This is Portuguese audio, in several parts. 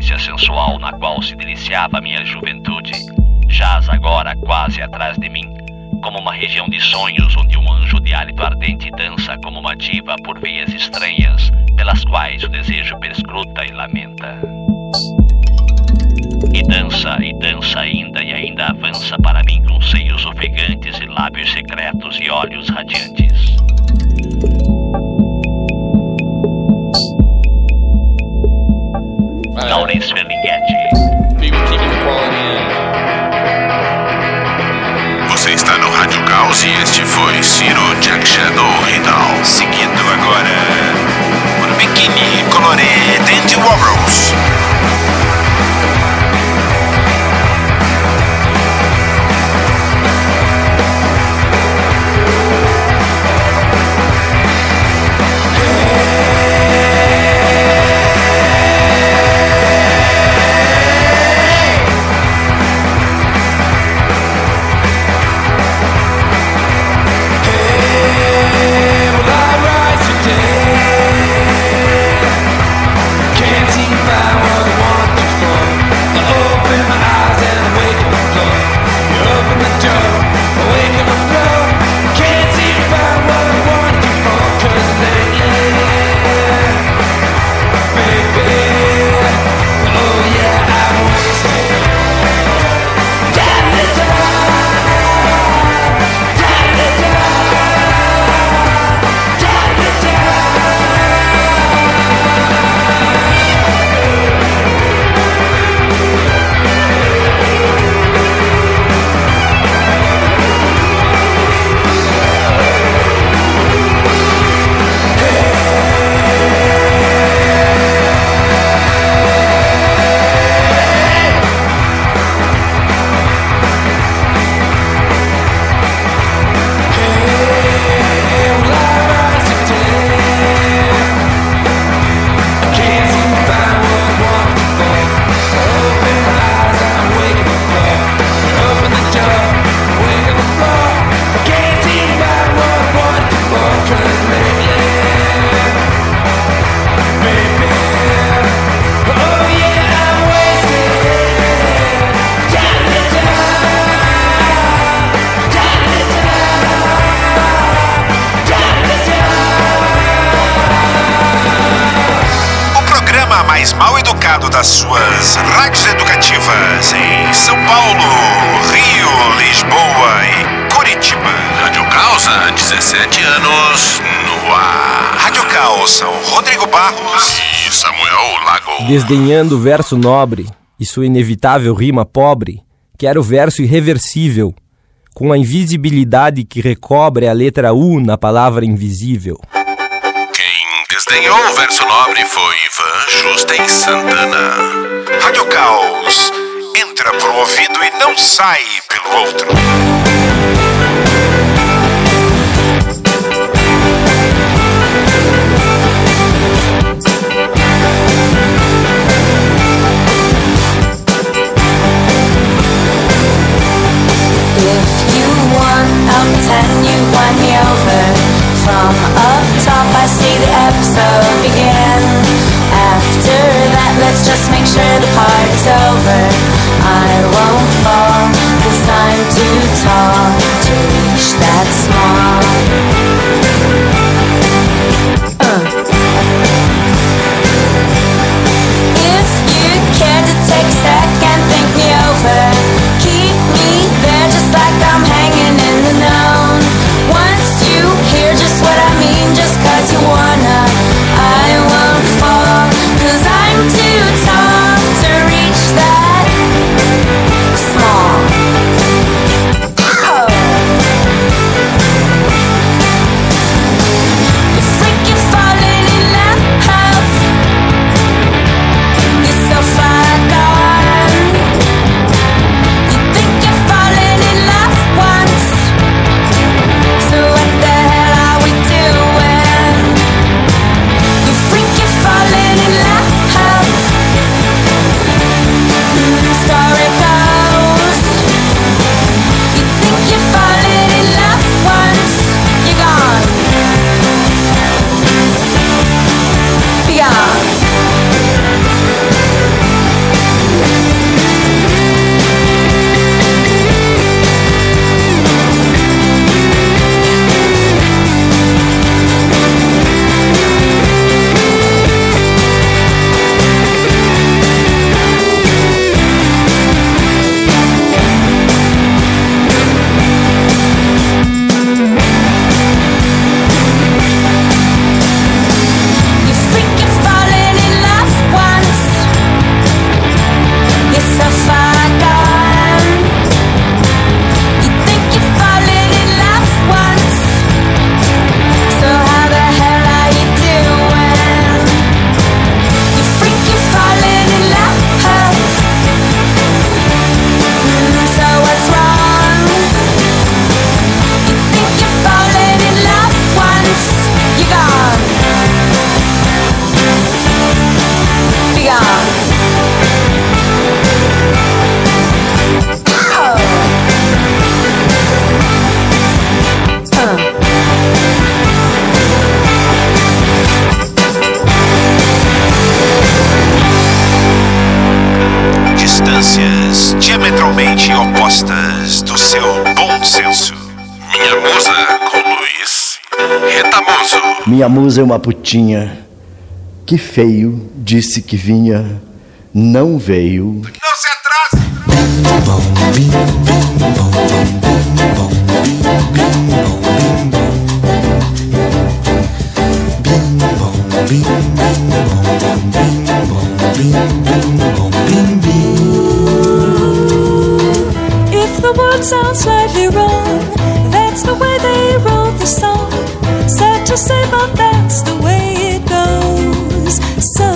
delícia sensual na qual se deliciava minha juventude, jaz agora quase atrás de mim, como uma região de sonhos onde um anjo de hálito ardente dança como uma diva por veias estranhas, pelas quais o desejo perscruta e lamenta. E dança ainda e ainda avança para mim com seios ofegantes e lábios secretos e olhos radiantes. Laurence Ferlinghetti. Você está no Rádio Caos e este foi Ciro Jack Shadow Riddle. Seguindo agora por Bikini Coloré Dainty Warbles. Mais mal educado das suas rádios educativas em São Paulo, Rio, Lisboa e Curitiba. Rádio Caos há 17 anos no ar. Rádio Caos são Rodrigo Barros e Samuel Lago. Desdenhando o verso nobre e sua inevitável rima pobre, quero o verso irreversível, com a invisibilidade que recobre a letra U na palavra invisível. Desdenhou o verso nobre foi Ivan Justen Santana. Rádio Caos entra por um ouvido e não sai pelo outro. If you want up 10, you wind me over. From up top I see the episode begin. After that let's just make sure the party's over. I won't fall, 'cause I'm too tall to reach that small. If you care to take a second, think me over. Keep me there just like I'm hanging in the known. Once you hear just what I mean, just 'cause you wanna, I won't fall, 'cause I'm too tall to reach that small. Oh. diametralmente opostas do seu bom senso. Minha musa com Luiz Retamoso. Minha musa é uma putinha que feio disse que vinha, não veio. Não se atrase! If the world sounds slightly wrong, that's the way they wrote the song. Sad to say, but that's the way it goes. So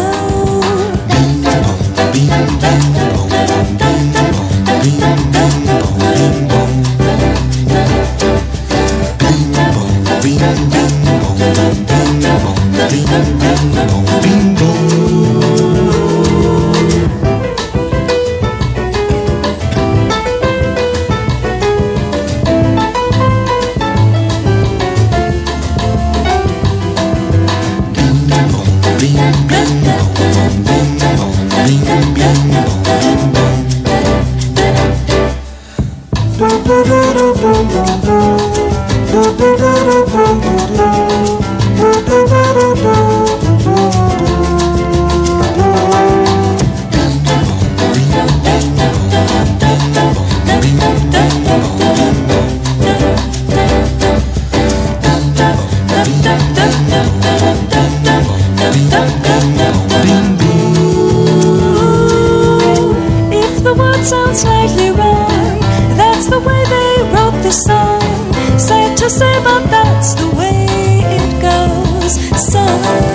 if the world sounds slightly wrong, that's the way they wrote the song. Sad to say, but that's the way it goes. So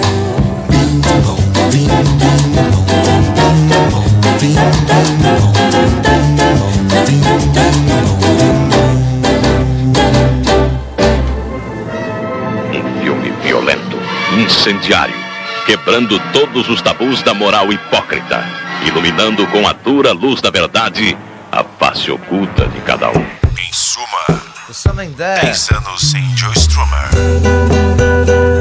Um filme violento, incendiário, quebrando todos os tabus da moral hipócrita, iluminando com a dura luz da verdade a face oculta de cada um. Em suma, 10 anos sem Joe Strummer.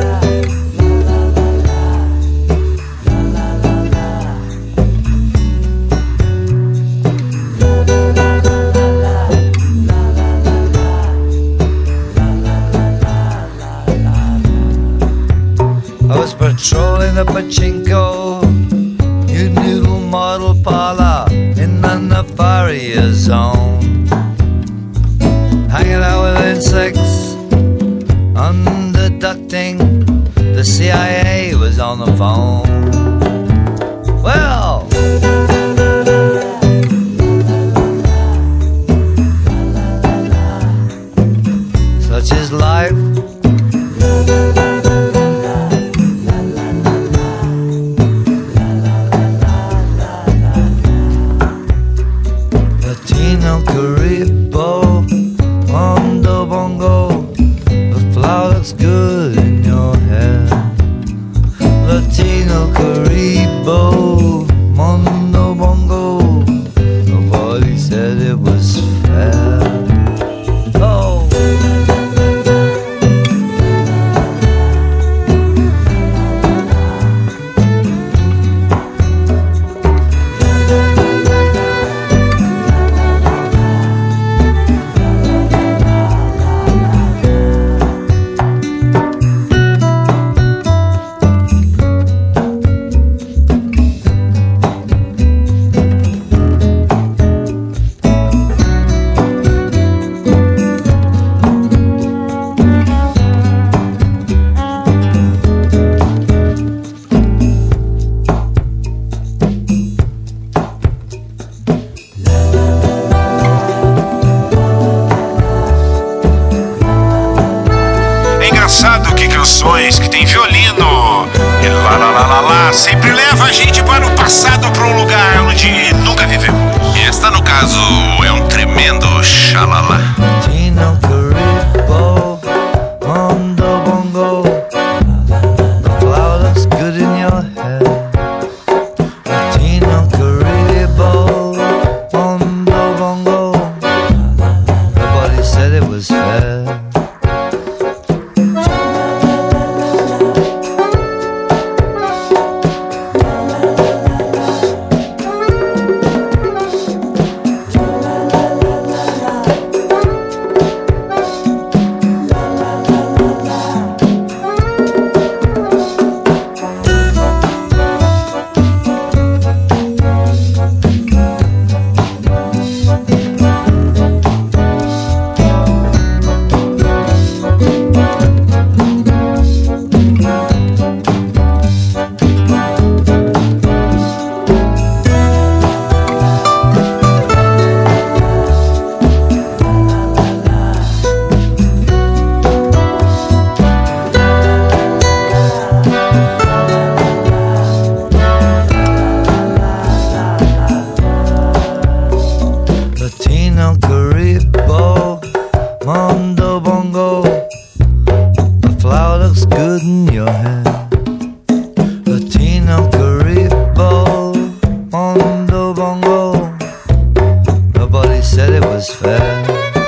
I was patrolling the pachinko, new noodle model parlor in the Nefaria zone. Hanging out with insects, underducting, the CIA was on the phone. Well, such is life. Latino Caribo, Mondo Bongo, the flower looks good in your hair. Latino Caribo, Mondo Bongo, nobody said it was fair. Oh. Que canções que tem violino e lá lá lá lá lá sempre leva a gente para o passado, para um lugar onde nunca viveu. Esta, no caso, é um tremendo xalala. Latino Caribo, Mondo Bongo, the flower looks good in your hair. Latino Caribo, Mondo Bongo, nobody said it was fair. your head. Latino Caribo, Mondo Bongo. Nobody said it was fair.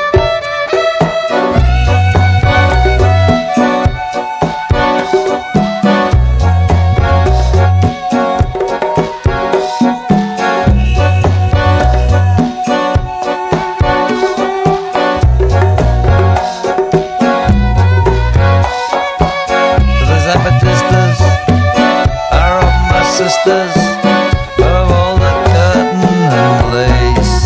Sisters of all the curtain and lace.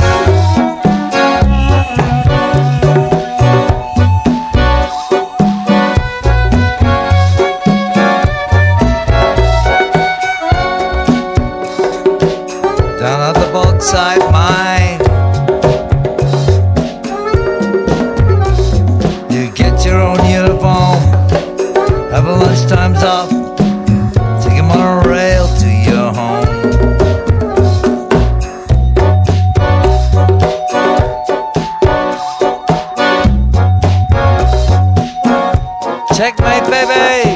Down at the Bauxite mine, you get your own uniform, have a lunchtime's off, take him on a rail to your home. Checkmate, baby!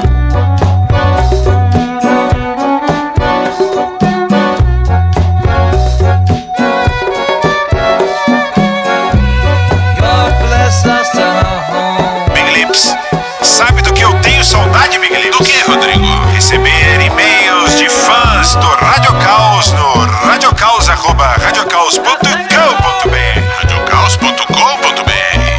God bless us to our home. Big Lips, sabe do que eu tenho saudade, Big Lips? Do que, Rodrigo? Receber e-mails de fãs do Rádio Caos no radiocaos@radiocaos.com.br. radiocaos.com.br.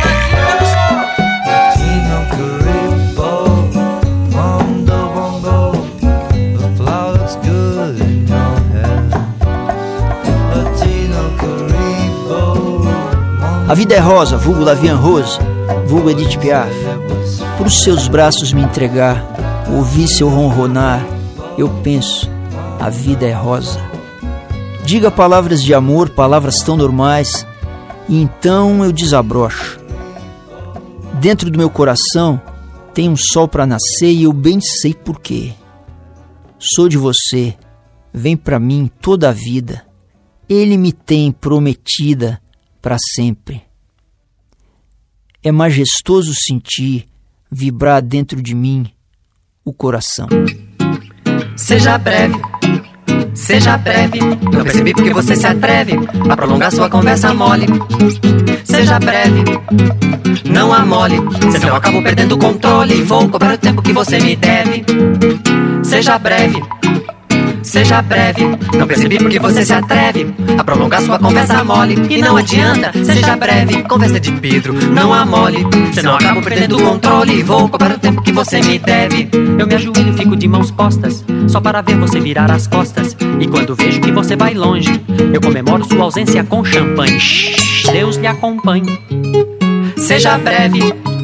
Latino Caribo, Mondo Bongo. The flower looks good in your hair. Latino Caribo, A vida é rosa, vulgo Lavian Rose, vulgo Edith Piaf. Pros seus braços me entregar, ouvir seu ronronar, eu penso, a vida é rosa. Diga palavras de amor, palavras tão normais, e então eu desabrocho. Dentro do meu coração tem um sol pra nascer e eu bem sei porquê. Sou de você, vem pra mim toda a vida, ele me tem prometida pra sempre. É majestoso sentir vibrar dentro de mim o coração. Seja breve, não percebi porque você se atreve a prolongar sua conversa mole. Seja breve, não amole, senão eu acabo perdendo o controle e vou cobrar o tempo que você me deve. Seja breve, não percebi porque você se atreve a prolongar sua conversa mole. E não adianta, seja breve, conversa de Pedro, não amole, senão eu acabo perdendo o controle e vou cobrar o tempo que você me deve. Eu me ajoelho e fico de mãos postas, só para ver você virar as costas. E quando vejo que você vai longe, eu comemoro sua ausência com champanhe. Shhh, Deus lhe acompanhe. Seja breve,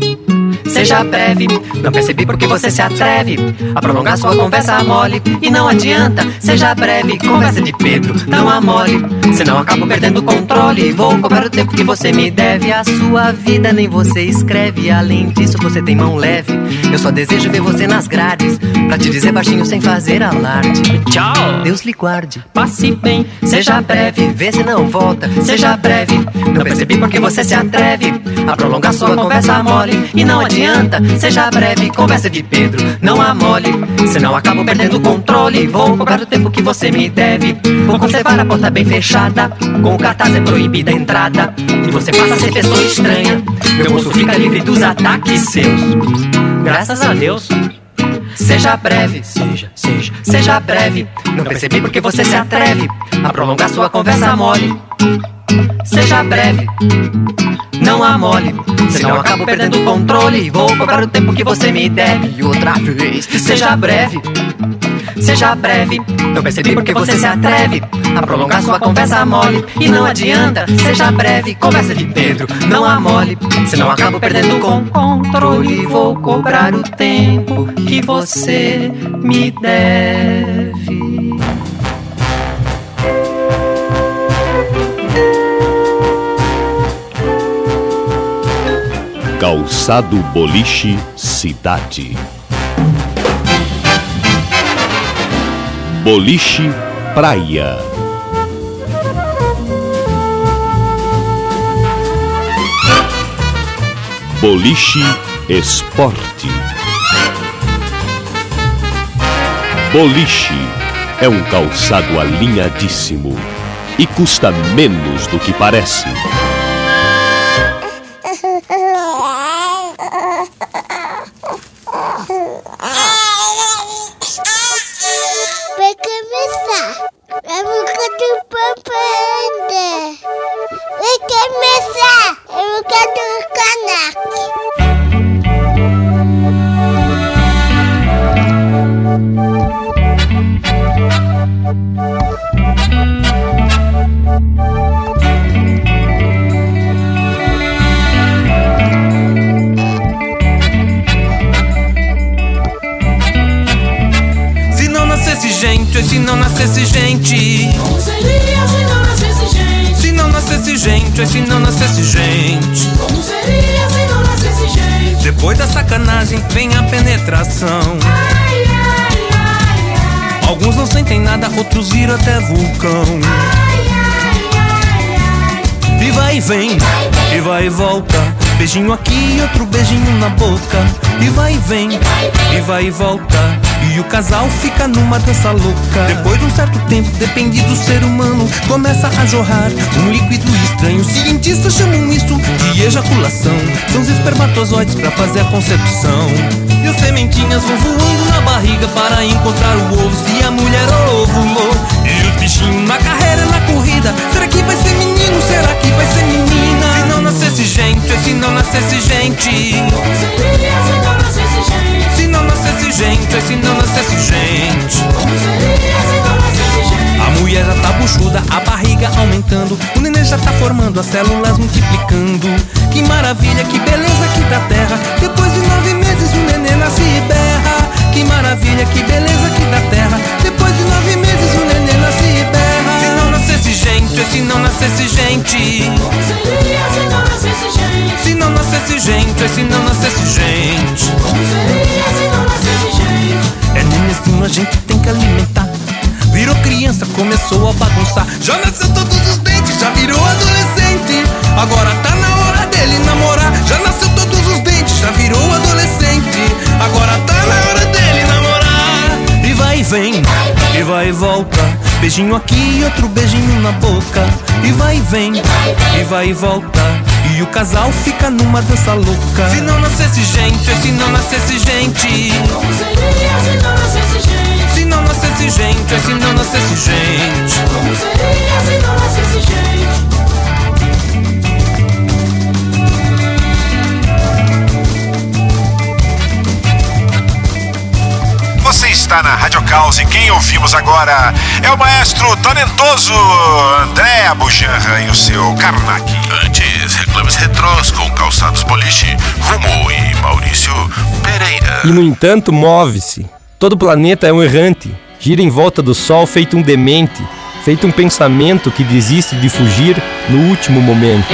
não percebi porque você se atreve a prolongar sua conversa mole. E não adianta, seja breve, conversa de Pedro, não amole, senão acabo perdendo o controle e vou cobrar o tempo que você me deve. A sua vida nem você escreve, além disso você tem mão leve. Eu só desejo ver você nas grades, pra te dizer baixinho sem fazer alarde. Tchau, Deus lhe guarde, passe bem. Seja breve, vê se não volta. Seja breve, não percebi porque você se atreve a prolongar sua conversa mole. E não adianta, seja breve, conversa de Pedro, não amole, senão acabo perdendo o controle. Vou cobrar o tempo que você me deve. Vou conservar a porta bem fechada, com o cartaz é proibida a entrada, e você passa a ser pessoa estranha. Meu bolso fica livre dos ataques seus, graças a Deus. Seja breve, seja breve, não percebi porque você se atreve a prolongar sua conversa mole. Seja breve, não amole, senão eu acabo perdendo o controle e vou cobrar o tempo que você me deve. E outra vez, seja breve, não percebi porque você se atreve a prolongar sua conversa mole. E não adianta, seja breve, conversa de Pedro, não amole, senão eu acabo perdendo o controle e vou cobrar o tempo que você me deve. Calçado Boliche Cidade. Boliche Praia. Boliche Esporte. Boliche é um calçado alinhadíssimo e custa menos do que parece. Vai começar a música do Pampanda. Vai começar a música do Kanak. Se não nascesse gente, como seria se não nascesse gente? Se não nascesse gente, se não nascesse gente, como seria se não nascesse gente? Depois da sacanagem vem a penetração. Ai, ai, ai, ai. Alguns não sentem nada, outros viram até vulcão. Ai, ai, ai, ai. E vai e vem, e vai e volta. Beijinho aqui, outro beijinho na boca. E vai e vem, e vai e volta. E o casal fica numa dança louca. Depois de um certo tempo, depende do ser humano, começa a jorrar um líquido estranho. Cientistas chamam isso de ejaculação. São os espermatozoides pra fazer a concepção. E as sementinhas vão voando na barriga para encontrar o ovo. Se a mulher ovulou, e os bichinhos na carreira, na corrida. Será que vai ser menino? Será que vai ser menina? Se não nascesse gente, se não nascesse gente, como seria se não nascesse gente? Se não nascesse gente, se não nascesse gente, como seria se não nascesse gente? A mulher já tá buchuda, a barriga aumentando, o neném já tá formando, as células multiplicando. Que maravilha, que beleza aqui da terra. Depois de 9 meses o neném nasce e berra. Que maravilha, que beleza aqui da terra. Depois de 9 meses o neném nasce e berra. Se não nascesse gente, se não nascesse gente, como seria se não nascesse gente? Se não nascesse gente, se não nascesse gente, como seria se não nascesse gente? É nenenzinho, a gente tem que alimentar. Virou criança, começou a bagunçar. Já nasceu todos os dentes, já virou adolescente. Agora tá na hora dele namorar. Já nasceu todos os dentes, já virou adolescente. Agora tá na hora dele namorar. E vai e vem, e vai e volta. Beijinho aqui, outro beijinho na boca. E vai e vem, e vai e volta. E o casal fica numa dança louca. Se não nascesse gente, se não nascesse gente, como seria se não nascesse gente? Se não nascesse gente, se não nascesse gente, como seria se não nascesse gente? Você está na Rádio Caos e quem ouvimos agora é o maestro talentoso André Abujanra e o seu Karnak. Antes, reclames retrós com Calçados Boliche, Rumo e Maurício Pereira. E no entanto move-se. Todo planeta é um errante, gira em volta do sol feito um demente, feito um pensamento que desiste de fugir no último momento.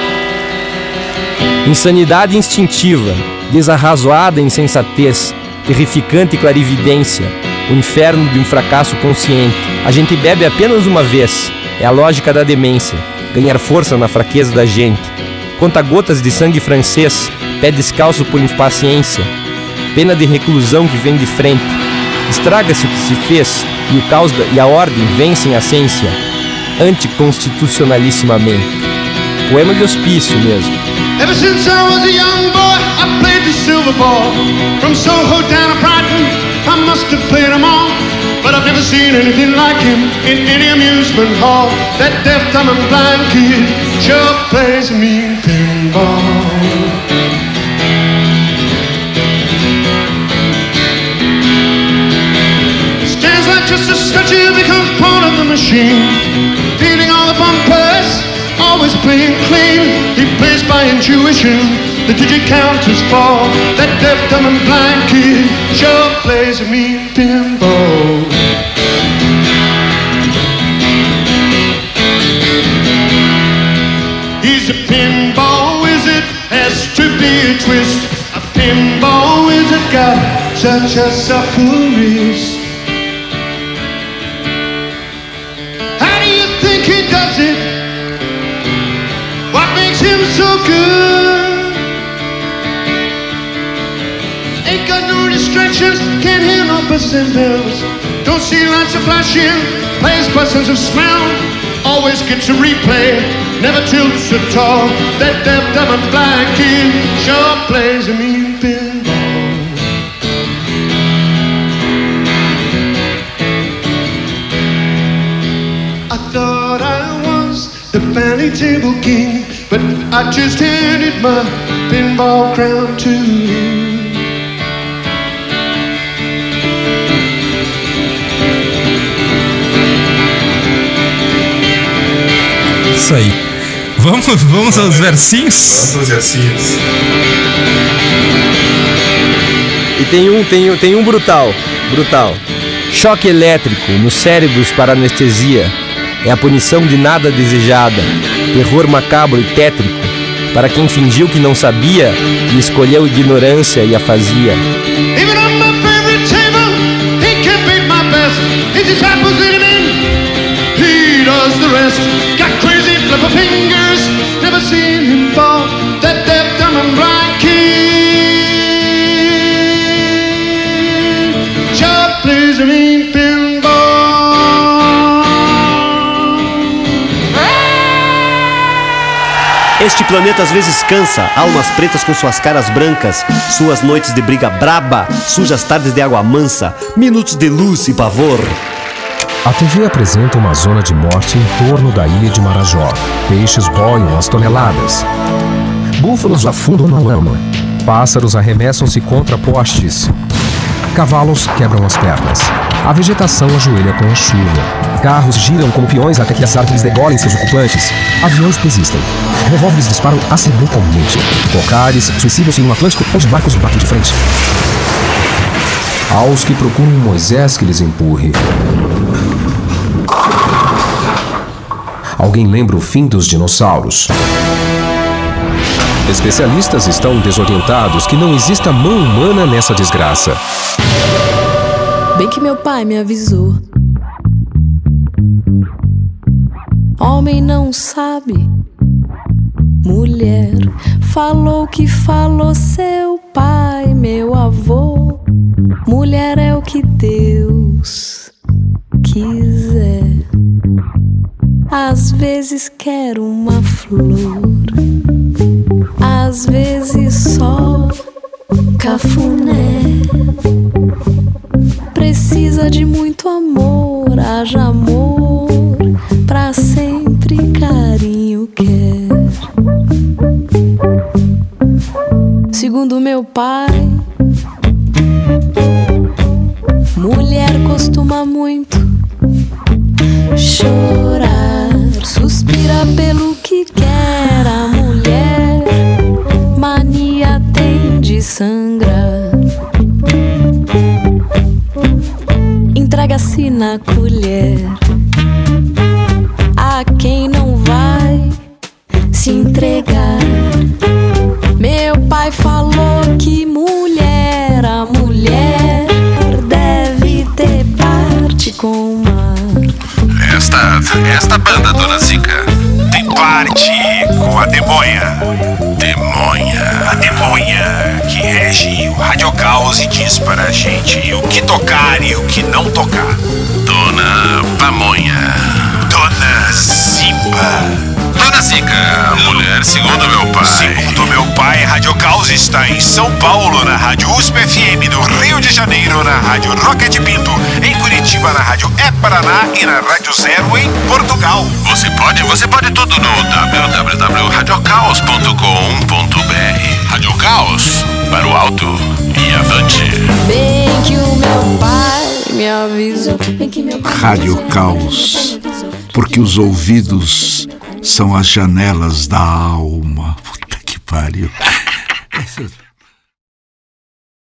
Insanidade instintiva, desarrazoada insensatez, terrificante clarividência, o inferno de um fracasso consciente. A gente bebe apenas uma vez, é a lógica da demência, ganhar força na fraqueza da gente. Conta-gotas de sangue francês, pé descalço por impaciência, pena de reclusão que vem de frente. Estraga-se o que se fez e o caos e a ordem vencem a ciência, anticonstitucionalissimamente. Poema de hospício mesmo. Ever since I was a young boy, I played the silver ball. From Soho down to Brighton, I must have played them all. But I've never seen anything like him in any amusement hall. That deaf, dumb and blind kid sure plays a mean pinball. Stands like just a statue, becomes part of the machine. Feeling all the bumpers, always playing clean. He plays by intuition, the digit counters fall. That deaf, dumb and blind kid sure plays a mean pinball. He's a pinball wizard, has to be a twist. A pinball wizard got such a supple wrist. How do you think he does it? What makes him so good? Ain't got no distractions, can't hear no percentiles. Don't see lights are flashing, plays buttons of smell. Always gets a replay, never tilts at all. That deaf, dumb and blind kid sure plays a mean pinball. I thought I was the fanny table king, but I just handed my pinball crown to you. Isso aí. Vamos aos versinhos? Vamos aos versinhos. E tem um brutal. Choque elétrico nos cérebros para anestesia é a punição de nada desejada. Terror macabro e tétrico para quem fingiu que não sabia e escolheu ignorância e afasia. Even on my favorite table, he can't beat my best. His disciples in him, he does the rest. Got crazy flipper fingers, never seen him fall. That deaf, dumb and blind kid sure plays a mean pinball. Este planeta às vezes cansa, almas pretas com suas caras brancas, suas noites de briga braba, sujas tardes de água mansa, minutos de luz e pavor. A TV apresenta uma zona de morte em torno da ilha de Marajó. Peixes boiam as toneladas. Búfalos afundam na lama. Pássaros arremessam-se contra postes. Cavalos quebram as pernas. A vegetação ajoelha com a chuva. Carros giram como peões até que as árvores degolem seus ocupantes. Aviões desistem. Revólveres disparam acidentalmente. Cocares suicidam-se no Atlântico onde barcos batem de frente. Aos que procuram um Moisés que lhes empurre. Alguém lembra o fim dos dinossauros. Especialistas estão desorientados que não exista mão humana nessa desgraça. Bem que meu pai me avisou. Homem não sabe. Mulher falou que falou seu pai, meu avô. Mulher é o que Deus quiser. Às vezes quero uma flor, às vezes só cafuné. Precisa de muito amor, haja amor, pra sempre carinho quer. Segundo meu pai, mulher costuma muito chorar, suspira pelo que quer. A mulher mania tem de sangrar, entrega-se na colher a quem não vai se entregar. Meu pai falou que mulher, a mulher deve ter parte com o mar. Esta banda, Dona Zica, tem parte com a Demonha. A Demonha que rege o Rádio Caos e diz para a gente o que tocar e o que não tocar. Dona Pamonha. Dona Zimba. Dona Zica, mulher segundo meu pai. Segundo meu pai, Rádio Caos está em São Paulo, na Rádio USP FM do Rio de Janeiro, na Rádio Rocket Pinto, em Curitiba, na Rádio Paraná e na Rádio Zero em Portugal. Você pode tudo no www.radiocaos.com.br. Rádio Caos, para o alto e avante. Bem que o meu pai me avisou. Rádio Caos, porque os ouvidos são as janelas da alma. Puta que pariu.